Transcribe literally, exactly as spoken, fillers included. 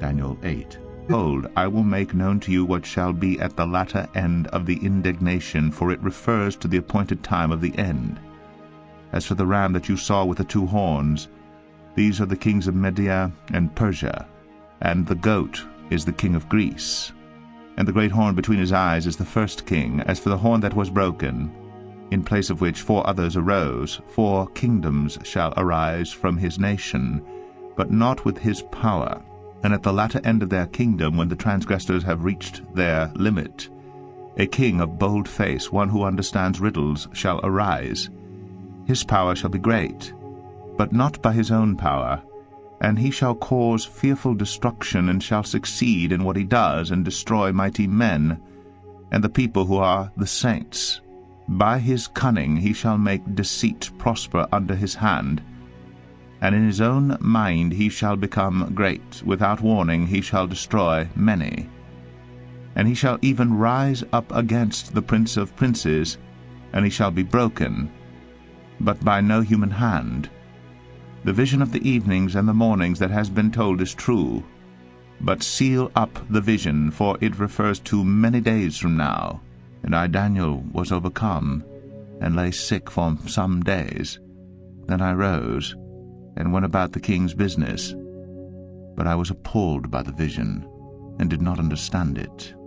Daniel eight. Behold, I will make known to you what shall be at the latter end of the indignation, for it refers to the appointed time of the end. As for the ram that you saw with the two horns, these are the kings of Media and Persia, and the goat is the king of Greece. And the great horn between his eyes is the first king. As for the horn that was broken, in place of which four others arose, four kingdoms shall arise from his nation, but not with his power. And at the latter end of their kingdom, when the transgressors have reached their limit, a king of bold face, one who understands riddles, shall arise. His power shall be great, but not by his own power, and he shall cause fearful destruction, and shall succeed in what he does, and destroy mighty men, and the people who are the saints. By his cunning he shall make deceit prosper under his hand, and in his own mind he shall become great. Without warning he shall destroy many. And he shall even rise up against the prince of princes, and he shall be broken, but by no human hand. The vision of the evenings and the mornings that has been told is true, but seal up the vision, for it refers to many days from now. And I, Daniel, was overcome, and lay sick for some days. Then I rose, and went about the king's business. But I was appalled by the vision, and did not understand it.